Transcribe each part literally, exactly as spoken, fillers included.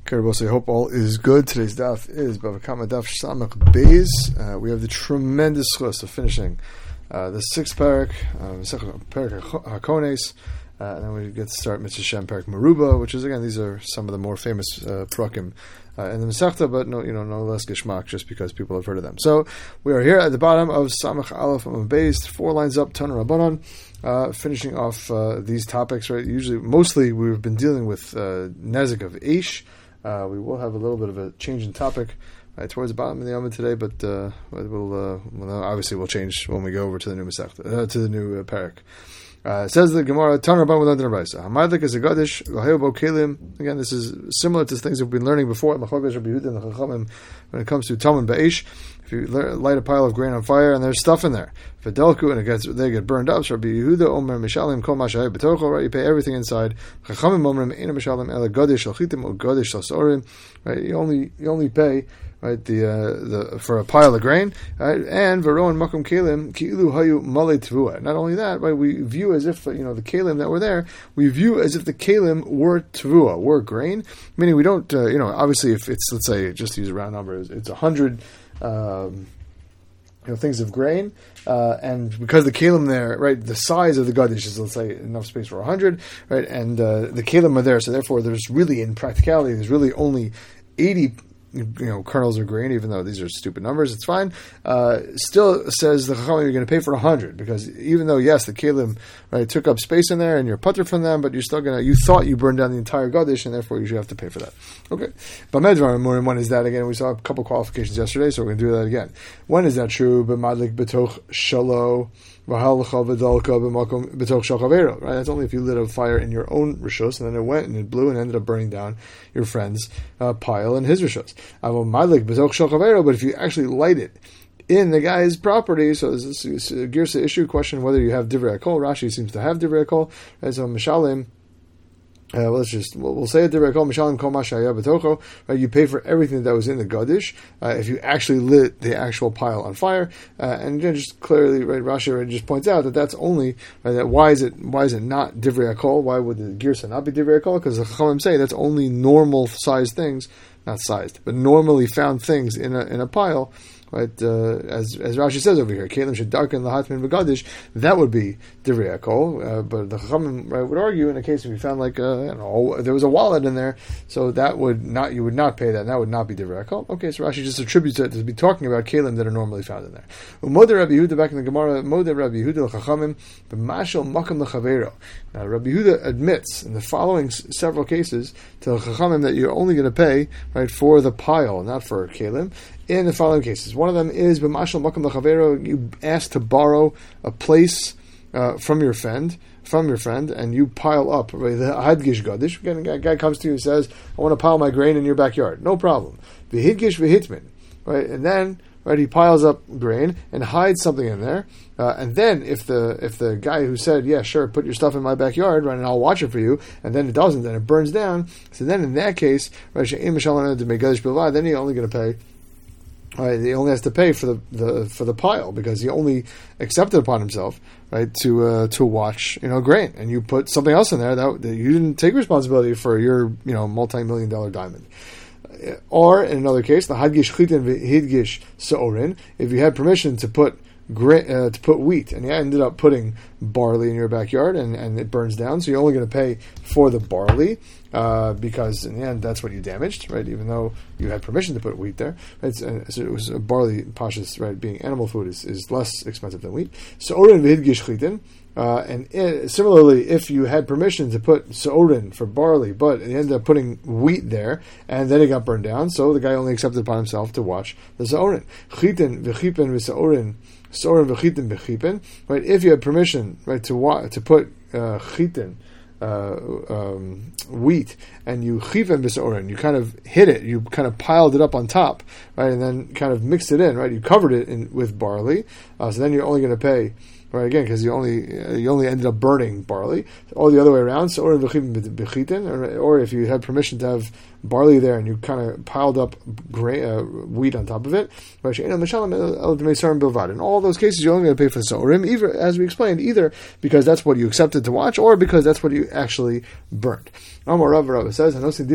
Okay, Rabbi, I hope all is good. Today's daf is Bava Kama Daf Samach Beis. Uh, we have the tremendous chus of finishing uh, the sixth parak, uh, parak Hakones, uh, and then we get to start Mitzvah Shem parak Meruba, which is again these are some of the more famous uh, prakim uh, in the Masechta, but no, you know, no less geshmak just because people have heard of them. So we are here at the bottom of Samach Aleph Amud Beis, four lines up, Tana Rabbanon. Uh, finishing off uh, these topics, right? Usually, mostly we've been dealing with uh, Nezik of Eish. Uh, we will have a little bit of a change in topic right, towards the bottom of the Yom today, but uh, we'll, uh, well, obviously we'll change when we go over to the new Masechta, uh, to the new uh, parak. Uh, it says the Gemara, Tan Rabban with London Raisa. Hamadlik is a Gadish, V'hayobo Kelim. Again, this is similar to things we've been learning before at Machobesh Rabbi Yehuda and the Chachamim when it comes to Talmud Ba'esh. If you light a pile of grain on fire and there's stuff in there, Fidelku, and it gets, they get burned up, so Rabbi Yehuda Omer Mishalim Kol Mashayeh B'tocho, right? You pay everything inside. Chachamim Omer Me'ena Mishalim Ela Gadish Al Chitim or Gadish Al Sorim, right? You only you only pay. Right, the uh, the for a pile of grain, right, and Veron Makom Kalim Ki'ilu Hayu Malei Tvua. Not only that, right, we view as if you know the Kalim that were there, we view as if the Kalim were Tvua, were grain. Meaning we don't, uh, you know, obviously if it's let's say just to use a round number, it's a hundred, um, you know, things of grain, uh, and because the Kalim there, right, the size of the Gadish is let's say enough space for a hundred, right, and uh, the Kalim are there, so therefore there's really in practicality there's really only eighty. You know, kernels of grain, even though these are stupid numbers, it's fine. Uh, still says the Chachamim you're going to pay for a hundred because even though yes, the Kalim right took up space in there and you're putter from them, but you're still going to. You thought you burned down the entire Gadish, and therefore you should have to pay for that. Okay, but Medvar, when is that again? We saw a couple qualifications yesterday, so we're going to do that again. When is that true? B'madlik b'toch shalo. Right, that's only if you lit a fire in your own rishos, and then it went and it blew and ended up burning down your friend's uh, pile and his rishos. But if you actually light it in the guy's property, so this is a Girsa issue question whether you have divrei hakol. Rashi seems to have divrei hakol. Right, so Mishalim. Uh, well, let's just we'll, we'll say it. Right, you pay for everything that was in the Gadish uh, if you actually lit the actual pile on fire, uh, and again, just clearly, right, Rashi right, just points out that that's only right, that why is it why is it not divrei hakol? Why would the girsa not be divrei hakol? Because the Chachamim say that's only normal sized things, not sized, but normally found things in a in a pile. Right, uh, as as Rashi says over here, Kalim should darken the hatmin v'gadish. That would be divrei hakol. Uh, but the Chachamim right, would argue in a case if you found like uh, you know, there was a wallet in there, so that would not you would not pay that. And that would not be divrei hakol. Okay, so Rashi just attributes it to be talking about Kalim that are normally found in there. Umod Rabbi Yehuda back in the Gemara, Umod Rabbi Yehuda l'Chachamim b'mashal makam l'chavero. Now Rabbi Yehuda admits in the following s- several cases to the Chachamim that you're only going to pay right for the pile, not for Kalim. In the following cases, one of them is b'mashal makam l'chavero. You ask to borrow a place uh, from your friend, from your friend, and you pile up. Right, the hadgish gadish. Again, a guy comes to you and says, "I want to pile my grain in your backyard." No problem. V'hidgish v'hitmin. Right, and then right, he piles up grain and hides something in there. Uh, and then if the if the guy who said, "Yeah, sure, put your stuff in my backyard, right, and I'll watch it for you," and then it doesn't, and it burns down. So then in that case, right, then you're only going to pay. Right, he only has to pay for the, the for the pile because he only accepted upon himself, right, to uh, to watch you know grain, and you put something else in there that, that you didn't take responsibility for your you know multi-million dollar diamond. Or in another case, the hadgish chitin v'hidgish seorin, if you had permission to put grain, uh, to put wheat, and you ended up putting barley in your backyard, and, and it burns down, so you're only going to pay for the barley. Uh, because in the end, that's what you damaged, right? Even though you had permission to put wheat there, right? So, so it was uh, barley, pashas, right? Being animal food is, is less expensive than wheat. Seorin v'hidgish chitin, uh, and it, similarly, if you had permission to put seorin for barley, but you ended up putting wheat there, and then it got burned down, so the guy only accepted upon himself to watch the seorin. Chitin v'chipen v'seorin, seorin v'chitin v'chipen, right? If you had permission, right, to wa- to put uh, chitin. Uh, um, wheat, and you chiven b'seorin, you kind of hit it, you kind of piled it up on top, right, and then kind of mixed it in, right, you covered it in, with barley, uh, so then you're only going to pay right? Again, because you only uh, you only ended up burning barley, or the other way around. So, or or if you had permission to have barley there and you kind of piled up grain, uh, wheat on top of it, right? In all those cases, you're only going to pay for the sorim, either, as we explained, either because that's what you accepted to watch, or because that's what you actually burnt. Amar Rav Rav says,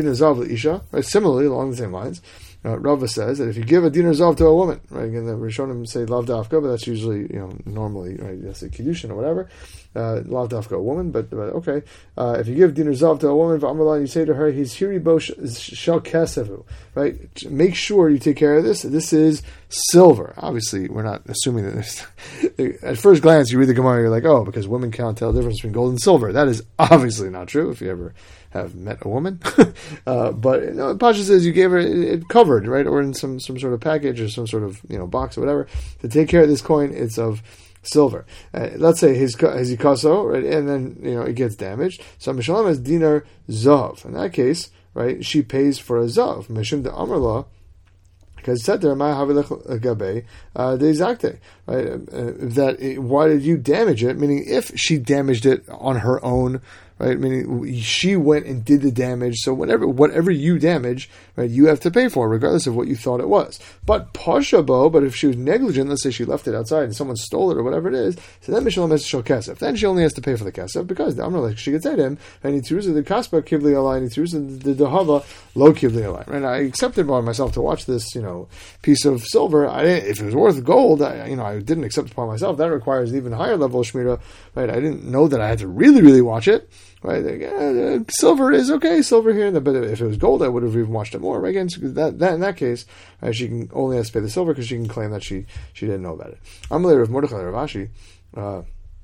right? Similarly, along the same lines. Uh, Rava says that if you give a dinar zav to a woman, right? Again, the Rishonim say lav dafka, but that's usually, you know, normally, right? That's a kiddushin or whatever. Uh, lav dafka a woman, but, but okay. Uh, if you give dinar zav to a woman, v'amrlan, you say to her, "He's hiribo shel kesevu," right? Make sure you take care of this. This is silver. Obviously, we're not assuming that this. At first glance, you read the Gemara, you're like, oh, because women can't tell the difference between gold and silver. That is obviously not true. If you ever have met a woman, uh, but you know, Pasha says you gave her it, it covered, right, or in some, some sort of package or some sort of, you know, box or whatever to take care of this coin. It's of silver. Uh, let's say his his ikaso, right, and then you know it gets damaged. So Mishalem has dinar zav. In that case, right, she pays for a zav. Mishum de Amrla. Because it said there, "My havilech gabe de zakte," right? That it, why did you damage it? Meaning, if she damaged it on her own, right? Meaning, she went and did the damage. So whatever whatever you damage, right, you have to pay for, regardless of what you thought it was. But pashabo, but if she was negligent, let's say she left it outside and someone stole it or whatever it is, so then Mishalem has to show kesef. Then she only has to pay for the kesef because the Amrullah she could say to him, "I need to use the kaspa kivli alai, I need to use the dahava lo kivli alai." Right? I accepted by myself to watch this, you know, piece of silver. I didn't, if it was worth gold, I, you know, I didn't accept it upon myself. That requires an even higher level of shmira, right? I didn't know that I had to really, really watch it, right? Like, uh, silver is okay, silver here, but if it was gold, I would have even watched it more, right? Again, that, that in that case, right, she can only has to pay the silver because she can claim that she she didn't know about it. Amalei Rav Mordechai Rav Ashi, uh,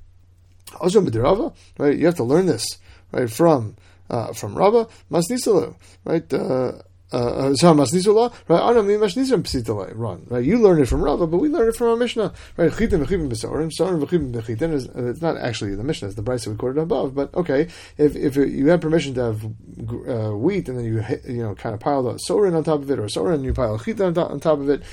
also B'dirava, right? You have to learn this, right, from uh, from Rava Masnisalu, right? Uh, Uh, so masnisula, right? Anam mashnisam psitale run, right? You learn it from Rava, but we learn it from our Mishnah, right? Chitim v'chivim b'sorim, sorim v'chivim b'chitin is it's not actually the Mishnah, it's the Brisa we quoted above. But okay, if if you had permission to have uh, wheat and then you you know kind of piled a sorin on top of it, or sorin and you pile chitin on, on top of it,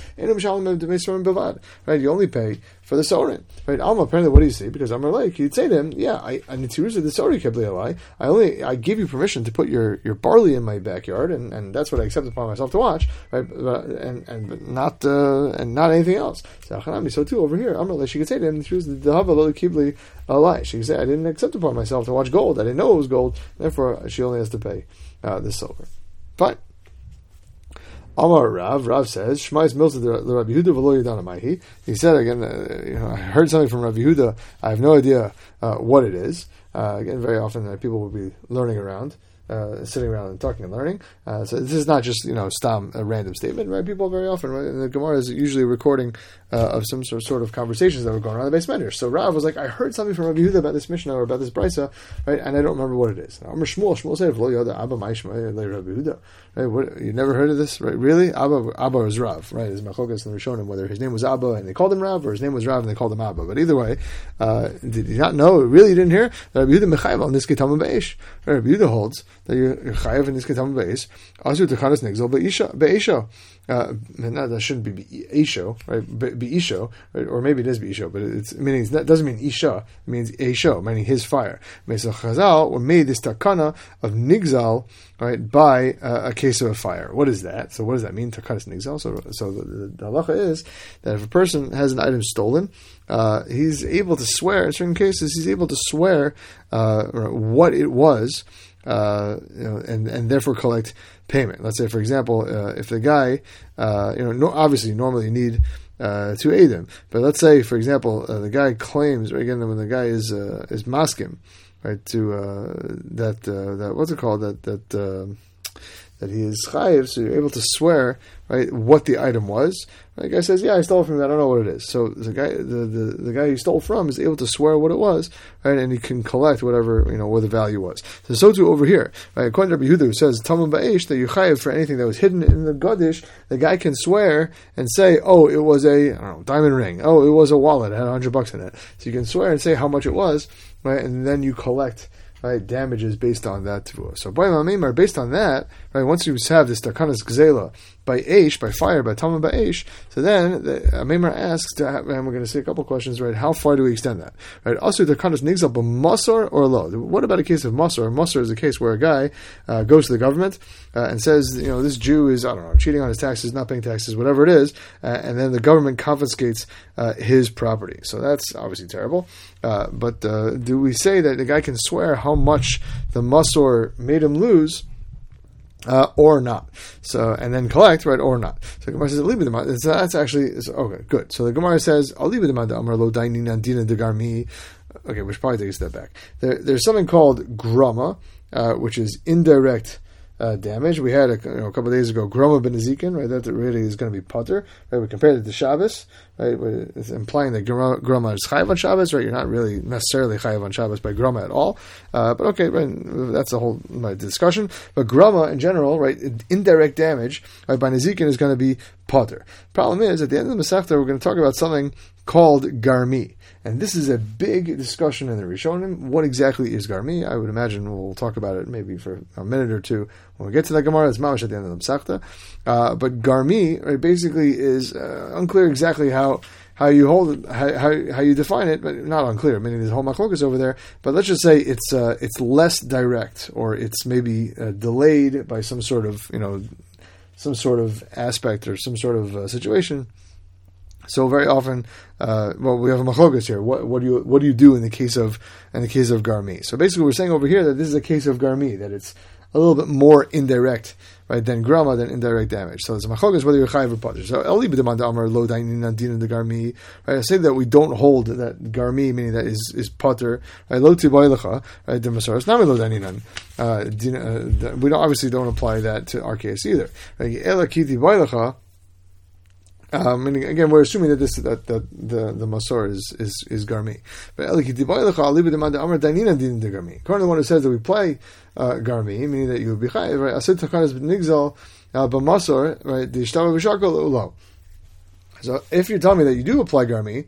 right? You only pay for the sorin, right? Alma, apparently, what do you say? Because I'm like, you'd say to him, yeah, I I need to use the sorin kibli alai. I only I give you permission to put your, your barley in my backyard, and, and that's what I accept upon myself to watch, right? But, and and not uh, and not anything else. So, so too over here, I'm like, she could say to him, she was the dahava lo kibli alai. She could say, I didn't accept upon myself to watch gold. I didn't know it was gold. Therefore, she only has to pay uh, the silver. Fine. Amar Rav, Rav says, Shmais Milsa the Rabbi Yehuda v'lo yadana maihi. He said again, uh, you know, I heard something from Rabbi Yehuda. I have no idea uh, what it is. Uh, again, very often uh, people will be learning around, uh, sitting around and talking and learning. Uh, so this is not just, you know, stam, a random statement, right? People very often, right? And the Gemara is usually a recording uh, of some sort, sort of conversations that were going on in the Beis Medrash. So Rav was like, I heard something from Rabbi Yehuda about this Mishnah or about this Brisa, right? And I don't remember what it is. Amar Shmuel, Shmuel said, "V'lo yada Abba ma'ishma Rabbi Yehuda." Right? What, you never heard of this, right? Really? Abba, Abba is Rav, right? It's Machokas and Rishonim, whether his name was Abba and they called him Rav, or his name was Rav and they called him Abba. But either way, uh, did you not know? Really, you didn't hear that Rabbi Yehuda mechayev al niskei tamim be'esh. Rabbi Yehuda holds that you're chayev in niskei tamim be'esh. Asu techanas nigzol be'esho. Uh, no, that shouldn't be Isho, right? Be Isho, right? Or maybe it is be Isho, but it's meaning it doesn't mean Isha. It means Isho, meaning his fire. Mesa Chazal were made this takana of Nigzal, right, by uh, a case of a fire. What is that? So what does that mean? Takanas Nigzal. So so the, the, the halacha is that if a person has an item stolen, uh, he's able to swear. In certain cases, he's able to swear uh, what it was. Uh, you know, and, and therefore collect payment. Let's say, for example, uh, if the guy, uh, you know, no, obviously normally you need uh, to aid him, but let's say, for example, uh, the guy claims, right, again, when the guy is uh, is maskim, right, to uh, that uh, that what's it called that that uh, that he is chayiv, so you're able to swear, right, what the item was. Right? The guy says, yeah, I stole it from him, I don't know what it is. So the guy the, the, the guy he stole from is able to swear what it was, right, and he can collect whatever, you know, what the value was. So so too over here, right, according to Rabbi Yehuda, who says, Tamim ba'esh, that you're chayiv for anything that was hidden in the Gadish, the guy can swear and say, oh, it was a, I don't know, diamond ring. Oh, it was a wallet, it had a hundred bucks in it. So you can swear and say how much it was, right, and then you collect, right, damages based on that tefua. So by Mamimar, based on that, right, right? Once you have this takanas gzela by Aish, by fire, by Talmud by Aish, so then the Meimar asks, and we're going to see a couple questions, right? How far do we extend that, right? Also, takanas nigzal b'masor or lo. What about a case of masor? Masor is a case where a guy uh, goes to the government uh, and says, you know, this Jew is, I don't know, cheating on his taxes, not paying taxes, whatever it is, uh, and then the government confiscates uh, his property. So that's obviously terrible. Uh, but uh, do we say that the guy can swear how much the masor made him lose? Uh, or not. So, and then collect, right, or not. So the Gemara says, Aliba demanda. So that's actually, okay, good. So the Gemara says, Aliba demanda, Amar lo dainina dina degarmi. Okay, we should probably take a step back. There, there's something called grama, uh, which is indirect uh, damage. We had a, you know, a couple of days ago, grama ben Ezekin, right, that really is going to be putter, right, we compared it to Shabbos, right, it's implying that grama, grama is chayav on Shabbos, right, you're not really necessarily chayav on Shabbos by grama at all, uh, but okay, right, that's a whole right, discussion, but grama in general, right, indirect damage, right, by Ezekin is going to be putter. Problem is, at the end of the Masechta, we're going to talk about something called garmi. And this is a big discussion in the Rishonim. What exactly is garmi? I would imagine we'll talk about it maybe for a minute or two when we get to the Gemara. It's mamash at the end of the Masechta. Uh, but garmi, right, basically is uh, unclear exactly how how you hold it, how, how how you define it, but not unclear. Meaning there's a whole machlokas over there. But let's just say it's uh, it's less direct, or it's maybe uh, delayed by some sort of you know some sort of aspect or some sort of uh, situation. So very often, uh, well, we have a machlokas here. What, what do you what do you do in the case of in the case of garmi? So basically, we're saying over here that this is a case of garmi, that it's a little bit more indirect, right, than grama, than indirect damage. So it's a machlokas whether you're chayav or putter. So eli b'demanda amar lo dainina dina de garmi. Right, I say that we don't hold that garmi, meaning that is is putter. Right, lo tibaylecha. Right, the masaras nami lo daininan. Uh, we don't obviously don't apply that to our case either. Right, ela kiti baylecha. Um, and again, we're assuming that this that, that the the masor is is is garmi. But according to the one who says that we play uh, garmi, meaning that you would be chayav, right? Asid takanas b'nigzal b'masor, right? The ishtava v'shakol ulo. So if you tell me that you do apply garmi,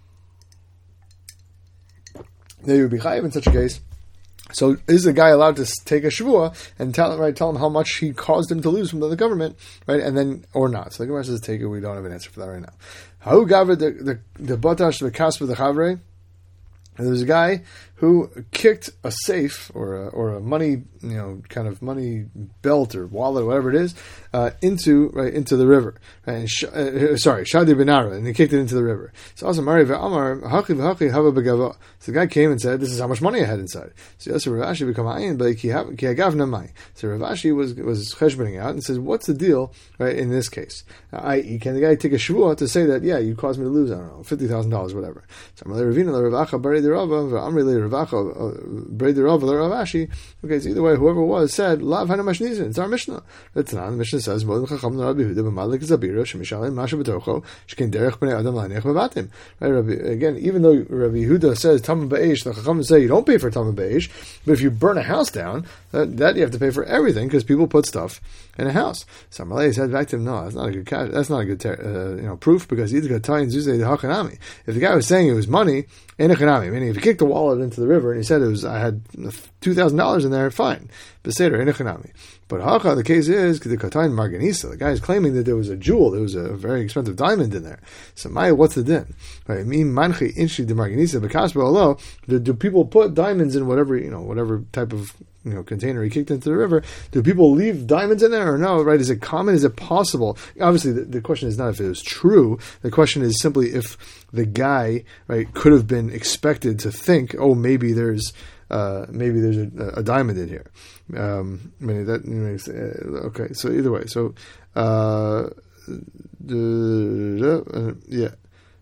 then you would be chayav in such a case. So is the guy allowed to take a shvua and tell right tell him how much he caused him to lose from the government, right? And then or not? So the Gemara says take it. We don't have an answer for that right now. How gavra the the the batash the kaspa the chavre? There's a guy who kicked a safe or a, or a money, you know, kind of money belt or wallet, or whatever it is, uh, into right into the river. Right? And sh- uh, sorry, Shadi Benara, and he kicked it into the river. So also Mari ve'amar haki v'haki hava begava. So the guy came and said, "This is how much money I had inside." So yes, Rav Ashi become ayin, but ki hagav namai. So Rav Ashi was was cheshboning out and says, "What's the deal, right? In this case, that is, can the guy take a shvua to say that, yeah, you caused me to lose, I don't know, fifty thousand dollars, whatever?" So Amalei Ravina Rav Acha Bari Derava v'Amri Ravacha Bari Derava Rav Ashi. Okay, so either way, whoever it was said, "Lav hana mashnizin." It's our Mishnah. That's not the Mishnah says, "Moed chacham Rabbi Yehuda b'madlik zabira shemishalim masha b'torcho shkein derech b'nei adam la'nech b'batim." Right, Rabbi, again, even though Rabbi Yehuda says tamim ba'esh, the chacham say you don't pay for tamim ba'esh, but if you burn a house down, that, that you have to pay for everything because people put stuff in a house. So Malay said back to him, "No, that's not a good cash, that's not a good uh, you know proof because either got tie and zuzay the hachanami. If the guy was saying it was money in a chanami, meaning if he kicked the wallet into the river and he said it was I had two thousand dollars in there, fine, beseder in a chanami. But hacha, the case is the katayin marganisa. The guy is claiming that there was a jewel, there was a very expensive diamond in there. So Maya, what's the din? Right? Mean manchi inchi de marganisa bekasba alo. Do people put diamonds in whatever you know whatever type of you know container he kicked into the river? Do people leave diamonds in there or no? Right? Is it common? Is it possible? Obviously, the, the question is not if it was true. The question is simply if the guy right could have been expected to think, oh, maybe there's uh, maybe there's a, a diamond in here. Um, I mean that. You know, okay, so either way, so uh, uh, yeah,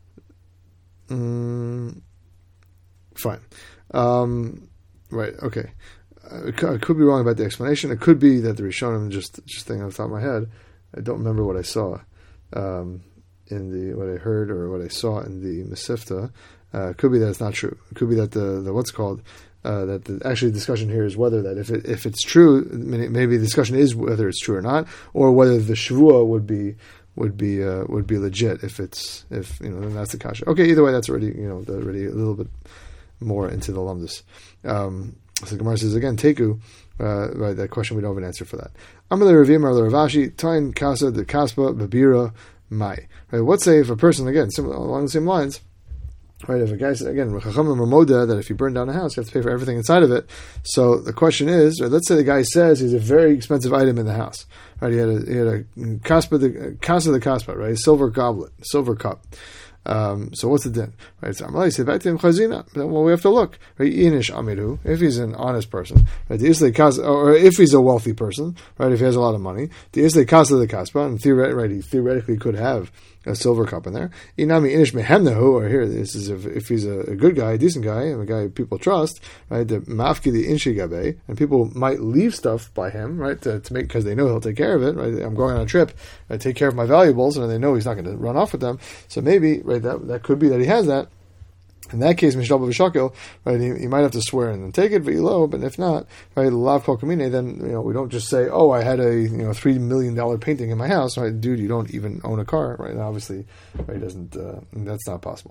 mm, fine. Um, right. Okay. I could be wrong about the explanation. It could be that the Rishonim just just thinking off the top of my head. I don't remember what I saw um, in the what I heard or what I saw in the Mesifta. Uh, it could be that it's not true. It could be that the, the what's called uh, that the actually the discussion here is whether that if it, if it's true, maybe the discussion is whether it's true or not, or whether the Shavua would be would be uh, would be legit if it's if you know then that's the kasha. Okay, either way, that's already you know already a little bit more into the lumdus. Um, So the Gemara says again, Teku, uh, right, that question we don't have an answer for that. Amalei Ravim, Amalei Ravashi, Tain Kasa, the Kaspa, Babira, Mai. Right, what say if a person, again, similar, along the same lines, right, if a guy said, again, Chachamim Ramoda, that if you burn down a house, you have to pay for everything inside of it. So the question is, or let's say the guy says he's a very expensive item in the house. Right, he had a, he had a Kaspa, the Kasa the Kaspa, right, a silver goblet, silver cup. Um, so what's the din? Right, so Amalei said back to him chazina. Well, we have to look. Right, Inish Amiru, if he's an honest person, right, the or if he's a wealthy person, right, if he has a lot of money, the Isle Casa the Kaspa, and theoretically, right, he theoretically could have a silver cup in there. Inami Inish Mehemnahu, or here, this is if, if he's a, a good guy, a decent guy, and a guy people trust, right, the Mafki the Inshi Gabe, and people might leave stuff by him, right, to, to make, because they know he'll take care of it, right, I'm going on a trip, I take care of my valuables, and they know he's not going to run off with them, so maybe, right, that, that could be that he has that. In that case, Mishdal B'Shakil, right, he, he might have to swear and then take it, V'ilo, but if not, right, Lav Kol Kamine, then, you know, we don't just say, oh, I had a, you know, three million dollars painting in my house, right, dude, you don't even own a car, right, and obviously, right, he doesn't, uh, that's not possible.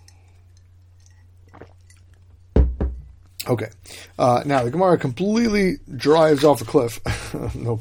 Okay, uh, now the Gemara completely drives off a cliff, no,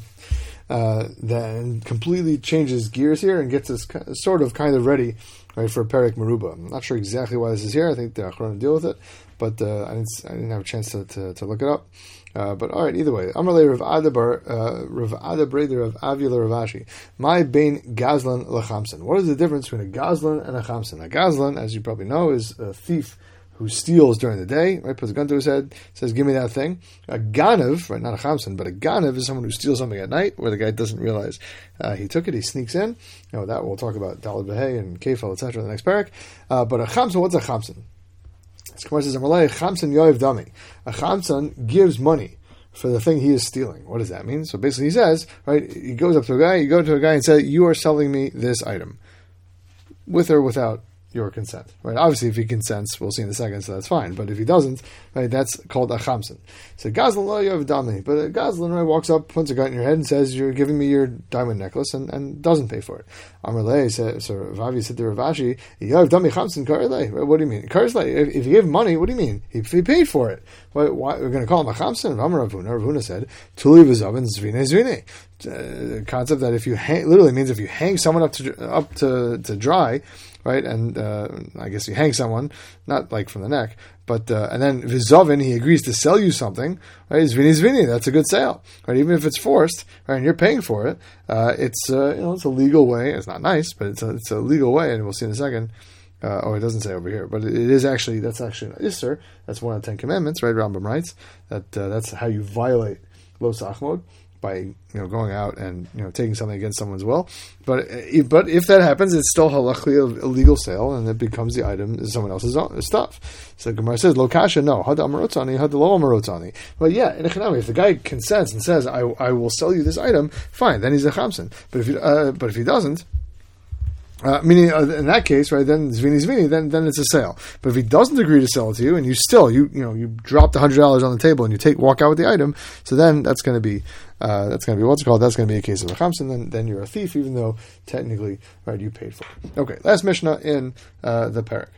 uh, then completely changes gears here and gets us sort of kind of ready, right, for Perek Meruba. I'm not sure exactly why this is here. I think they're going to deal with it, but uh, I didn't. I didn't have a chance to, to, to look it up. Uh, but all right, either way, Amalei Rav Adabar, Rav Adabreder of Avila Ravashi. My Bain Gazlan Lachamson. What is the difference between a Gazlan and a Chamson? A Gazlan, as you probably know, is a thief who steals during the day, right, puts a gun to his head, says, give me that thing. A Ganav, right, not a Chamson, but a Ganav is someone who steals something at night where the guy doesn't realize uh, he took it, he sneaks in. You know, that we'll talk about Dalad Behei and Kefal, et cetera in the next parak. Uh, but a Chamson, what's a Chamson? This Gemara says, Amalei, Chamson Yoav Dami. A Chamson gives money for the thing he is stealing. What does that mean? So basically he says, right, he goes up to a guy, you go to a guy and say, you are selling me this item, with or without your consent, right? Obviously, if he consents, we'll see in a second, so that's fine. But if he doesn't, right, that's called a chamson. So Gazlan lo yoav dami, but a Gazlan, right, walks up, puts a gun in your head, and says, "You're giving me your diamond necklace," and, and doesn't pay for it. Amarle said, so Ravi said to Ravashi, "Yoav dami chamson karle." Right? What do you mean? Karle? If, if you give money, what do you mean? He, he paid for it. Why, why we're going to call him a chamson? Amar Ravuna. Ravuna said, "Tuli v'zaven zvine zvine." Uh, concept that if you hang, literally means if you hang someone up to up to, to dry, right, and uh, I guess you hang someone, not like from the neck, but uh, and then vizovin, he agrees to sell you something, right? Zvini zvini, that's a good sale, right? Even if it's forced, right, and you're paying for it, uh, it's uh, you know it's a legal way. It's not nice, but it's a, it's a legal way, and we'll see in a second. Uh, oh, it doesn't say over here, but it, it is actually that's actually an isser. That's one of the Ten Commandments, right? Rambam writes that uh, that's how you violate lo sachmod, by you know going out and you know taking something against someone's will, but if, but if that happens, it's still halachically a illegal sale, and it becomes the item is someone else's stuff. So Gemara says, "Lo kasha, no had amarotzani, had lo amarotzani." But yeah, in a chanami, if the guy consents and says, "I I will sell you this item," fine, then he's a chamson. But if he, uh, but if he doesn't. Uh, meaning, uh, in that case, right, then zvini zvini, then then it's a sale. But if he doesn't agree to sell it to you, and you still, you you know, you dropped a hundred dollars on the table, and you take walk out with the item, so then that's going to be, uh, that's going to be what's it called? That's going to be a case of a chamson. Then then you're a thief, even though technically, right, you paid for it. Okay, last mishnah in uh, the parak.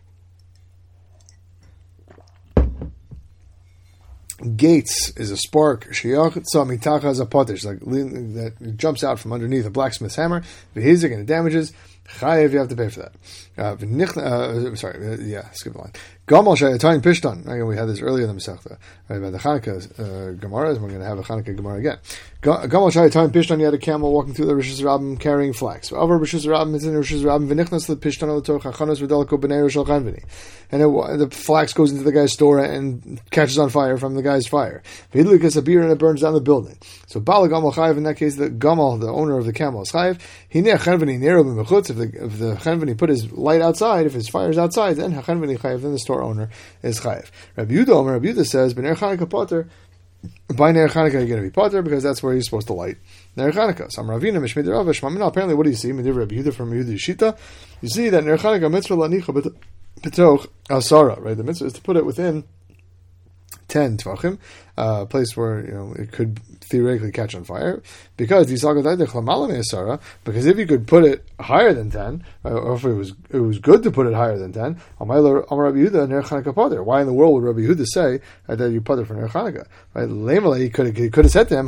Gates is a spark. Shiach tzamitacha is a potish, like that jumps out from underneath a blacksmith's hammer. V'hizik and it damages. Chayev, you have to pay for that. Uh, uh, sorry, uh, yeah, skip the line. Gamal shayatayin pishtan. Again, we had this earlier in the Masechta, right, about the Chanukah uh, Gemara, and we're going to have a Chanukah Gemara again. Gamal shayatayin pishtan. You had a camel walking through the Rishus Rabbim carrying flax. Over Rishus Rabbim, it's in Rishus Rabbim. V'nichnas the pishtan l'toch hachanos v'delko b'nei Rishal Chanvini. And it, the flax goes into the guy's store and catches on fire from the guy's fire. V'hidlikas a beer and it burns down the building. So Bala Gamal Chayev, in that case, the Gamal, the owner of the camel, is Chayev. Hinei Chanvini nero b'mechutz. If the if the Chanvini put his light outside, if his fire's outside, then Chanvini Chayev, then the store owner is Chayev. Rabbi Yehuda Omer, Rabbi Yehuda says, B'ner Chanukah potter. By Ner Chanukah you're going to be potter because that's where you're supposed to light Ner Chanukah. So Ravina Mishmid Rav Shmamina. Apparently, what do you see? Midiv Rabbi Yehuda from Yehuda Shita. You see that Ner Chanukah mitzvah lanicha b'toch asara. Right, the mitzvah is to put it within ten tvachim. uh, place where you know it could theoretically catch on fire, because because if you could put it higher than ten, or if it was it was good to put it higher than ten, why in the world would Rabbi Yehuda say that you put it for Ner Chanukah? Right? He could he could have said to him,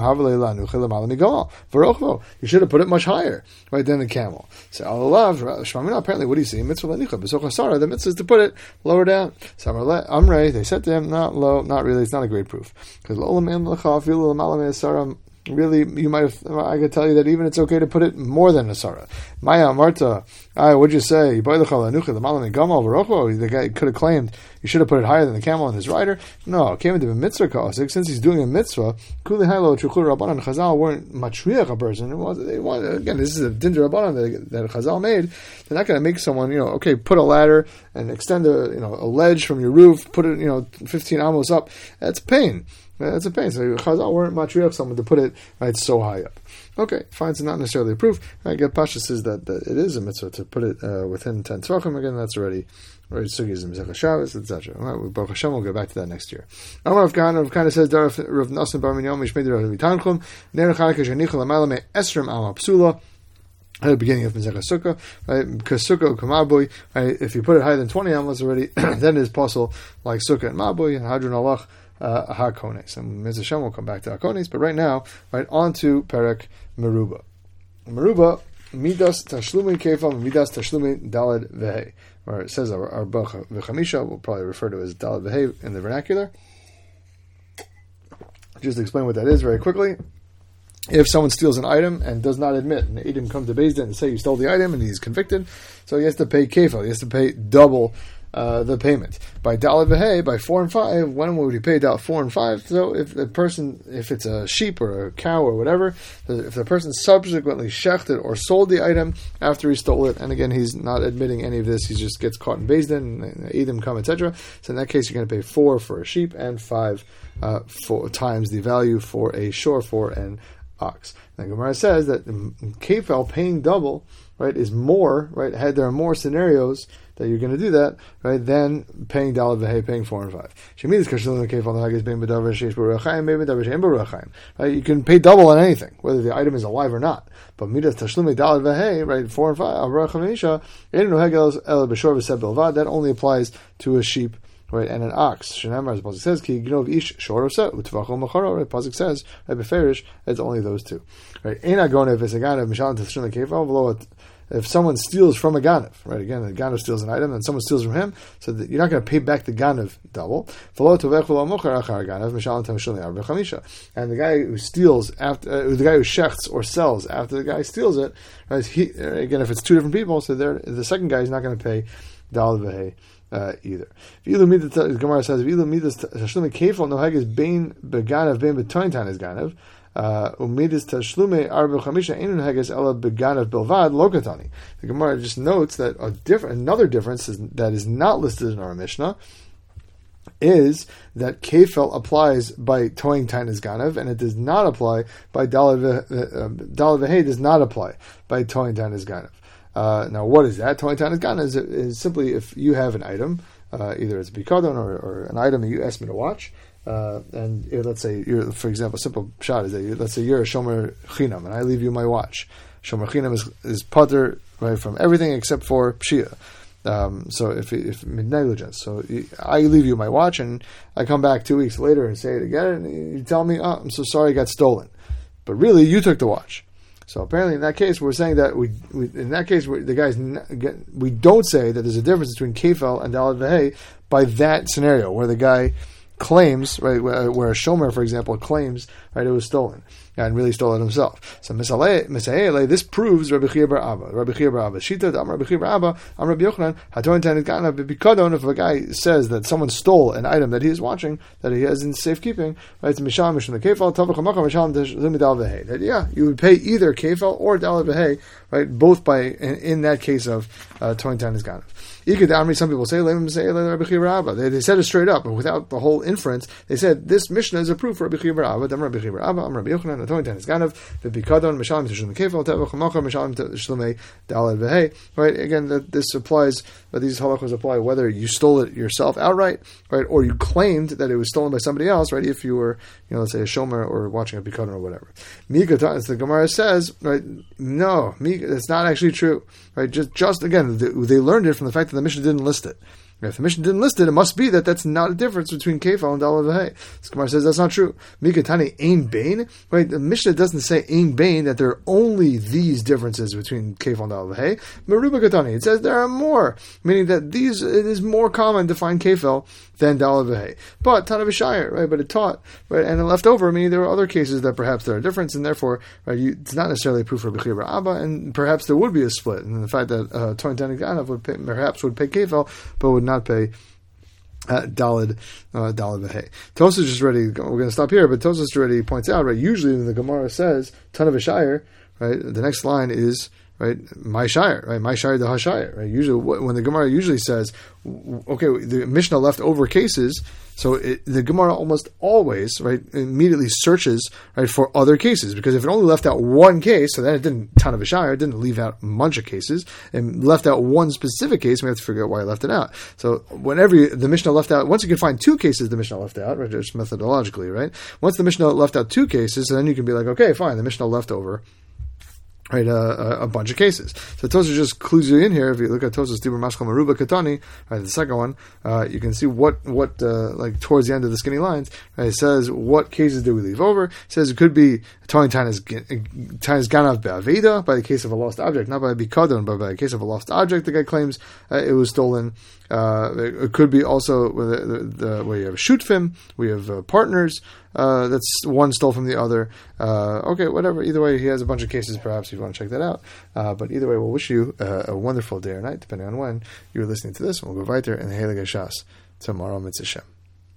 you should have put it much higher, right, than the camel. So apparently, what do you see? Mitzvah the mitzvah is to put it lower down. Amrei, they said to him, not low, not really. It's not a great proof, because really, you might have, I could tell you that even it's okay to put it more than a sarah. Maya Marta, I what'd you say? The guy could have claimed you should have put it higher than the camel and his rider. No, it came into a mitzvah kasik. Since he's doing a mitzvah, kuli hailo chuchur rabbanan. Chazal weren't matriach a person. It was, they wanted, again, this is a dinder rabbanan that, that Chazal made. They're not going to make someone, you know, okay, put a ladder and extend a, you know, a ledge from your roof, put it, you know, fifteen amos up. That's pain. That's a pain. So Chazal weren't matriach someone to put it right so high up. Okay, fine. It's not necessarily a proof. I get Pasha says that, that it is a mitzvah to put it uh, within ten tzvachim. Again, that's already already sugis and Mizrach Shabbos, et cetera. Right, Baruch Hashem, we'll get back to that next year. Amar Rav Kahana, Rav Kahana says, Rav Nasan Bar Minyom Mishmei Rav Vitanchum Ner Chanukah Shenichel Amayla Me Esrim Alma Psula. At the beginning of Mizrach Sukkah, right? Because Sukkah Kamabui, right? If you put it higher than twenty amas already, then it is possible like Sukkah and Mabui and Hadron Alach. Uh, Hakones, and Mister Hashem will come back to Hakones, but right now, right on to Perek Meruba. Meruba, Midas Tashlumi Kefal, Midas Tashlumi Daled Vehe, or it says our, our Baruch V'chamisha, we'll probably refer to as Daled Vehe in the vernacular. Just to explain what that is very quickly. If someone steals an item and does not admit, and the Edom come to Beis Din and say you stole the item and he's convicted, so he has to pay Kefal, he has to pay double Uh, the payment. By Daled V'hei, by four and five, when would he pay Dal four and five? So if the person, if it's a sheep or a cow or whatever, if the person subsequently shechted or sold the item after he stole it, and again he's not admitting any of this, he just gets caught in Beis Din, and Edom come, et cetera. So in that case, you're going to pay four for a sheep and five uh, four times the value for a shore for an ox. Now Gemara says that Kefal paying double, right, is more, right, had there are more scenarios that you're going to do that, right, then paying Daled V'hei, paying four and five. Right, you can pay double on anything, whether the item is alive or not. But Midas Tashlumi Daled V'hei, right, four and five, that only applies to a sheep, right, and an ox. Shenamar, as Pasuk says, Ki Gnov Ish Shorosa Utvacho Macharo. Right, Pasuk says, right, Beferish, it's only those two. Right, Eina Gonev is a Ganav Mishalim Tashlumi Kefal V'lo. If someone steals from a Ganav, right, again, the Ganav steals an item, and someone steals from him, so that you're not going to pay back the Ganav double. And the guy who steals after, uh, the guy who shechts or sells after the guy steals it, right, he, again, if it's two different people, so the second guy is not going to pay Daled V'hei uh, either. The Gemara says, "If midas tashlumi kefal noheg is bein beganav bein betointan is ganav." Umidis tashlume arba chamisha ainun heges ela beganav bilvad lokatani. The Gemara just notes that a different, another difference is, that is not listed in our Mishnah is that kefel applies by toing tainas ganav, and it does not apply by daled v'hei does not apply by toing tainas ganav. Uh, now, what is that? Toing tainas ganav is, is simply if you have an item, uh, either it's a bikadon or, or an item that you asked me to watch. Uh, and if, let's say, you're, for example, a simple shot is that you, let's say you're a shomer chinam and I leave you my watch. Shomer chinam is, is pater, right, from everything except for pshia. Um, so if if negligence, so I leave you my watch and I come back two weeks later and say to get it, and you tell me, oh, I'm so sorry, it got stolen, but really you took the watch. So apparently, in that case, we're saying that we, we in that case, the guys we don't say that there's a difference between kefel and daled v'hei by that scenario where the guy claims, right, where, where a shomer, for example, claims, right, it was stolen and really stole it himself. So Misayele, this proves Rabbi Chia bar Abba. Rabbi Chia bar Abba. Shita, Am Rabbi Chia bar Abba, Am Rabbi Yochanan, Hatoin Tanit Ganav, Bikadon, if a guy says that someone stole an item that he is watching, that he has in safekeeping, right, it's Mishal Mishal Kefal, Tavach Hamacham, Mishal Mishal Dal V'hei. That, yeah, you would pay either Kefal or Dal V'hei, right, both by, in, in that case of uh, Toin Tanit Ganav. Some people say, they, they said it straight up, but without the whole inference. They said, this Mishnah is a proof for Rabbi Chia bar Abba, Rabbi Chia bar Abba, Rabbi Yochanan, Tana Toin Tana is Ganav, the Bikadon, Mishalim Tishlim Kefal, Tevach Machar, Mishalim Tishlim Dalad Vehe. Right? Again, that this applies, but these halachos apply whether you stole it yourself outright, right, or you claimed that it was stolen by somebody else, right, if you were, you know, let's say a shomer or watching a Bikadon or whatever. Mika, the Gemara says, right, no, Mika, that's not actually true, right, just, just again, they, they learned it from the fact that the Mishnah didn't list it. If the Mishnah didn't list it, it must be that that's not a difference between Kefal and Dalad V'Hei. This Gemara says that's not true. Mikatani Ein Bain, right? The Mishnah doesn't say Ein Bain, that there are only these differences between Kefal and Dalad V'Hei. Meruba Katani, it says there are more, meaning that these it is more common to find Kefal than Dalad V'Hei. But Tana V'Shayir, right? But it taught, right? And it left over, meaning there are other cases that perhaps there are difference, and therefore, right? You, it's not necessarily a proof for Bechir Bar Abba, and perhaps there would be a split, and the fact that uh, Toin Tana Ganav would pay, perhaps would pay Kefal, but would not pay Uh, Dalid, uh, Dalid V'Hei. Tosas just already, we're going to stop here, but Tosas already points out, right, usually when the Gemara says, Tana V'Shayir, right, the next line is, right, my shire, right, my shire the hashire, right, usually, when the Gemara usually says, okay, the Mishnah left over cases, so it, the Gemara almost always, right, immediately searches, right, for other cases, because if it only left out one case, so then it didn't, ton of a shire, it didn't leave out a bunch of cases, and left out one specific case, we have to figure out why it left it out. So whenever you, the Mishnah left out, once you can find two cases the Mishnah left out, right, just methodologically, right, once the Mishnah left out two cases, then you can be like, okay, fine, the Mishnah left over, right, uh, a, a bunch of cases. So Tosas just clues you in here. If you look at Tosas Dibur Mashchal Meruba Katani, right, the second one, uh, you can see what, what uh, like towards the end of the skinny lines, right, it says, what cases did we leave over? It says it could be Tani Tanis Ganav Be'aveda, by the case of a lost object, not by Bikadon, but by the case of a lost object, the guy claims uh, it was stolen. Uh, it could be also the, the, the, where you have shutfim, we have uh, partners, uh, that's one stole from the other. Uh, okay, whatever. Either way, he has a bunch of cases, perhaps, if you want to check that out. Uh, but either way, we'll wish you uh, a wonderful day or night, depending on when you're listening to this. We'll go right there in the Heilige Shas tomorrow, Mitzvah Shem.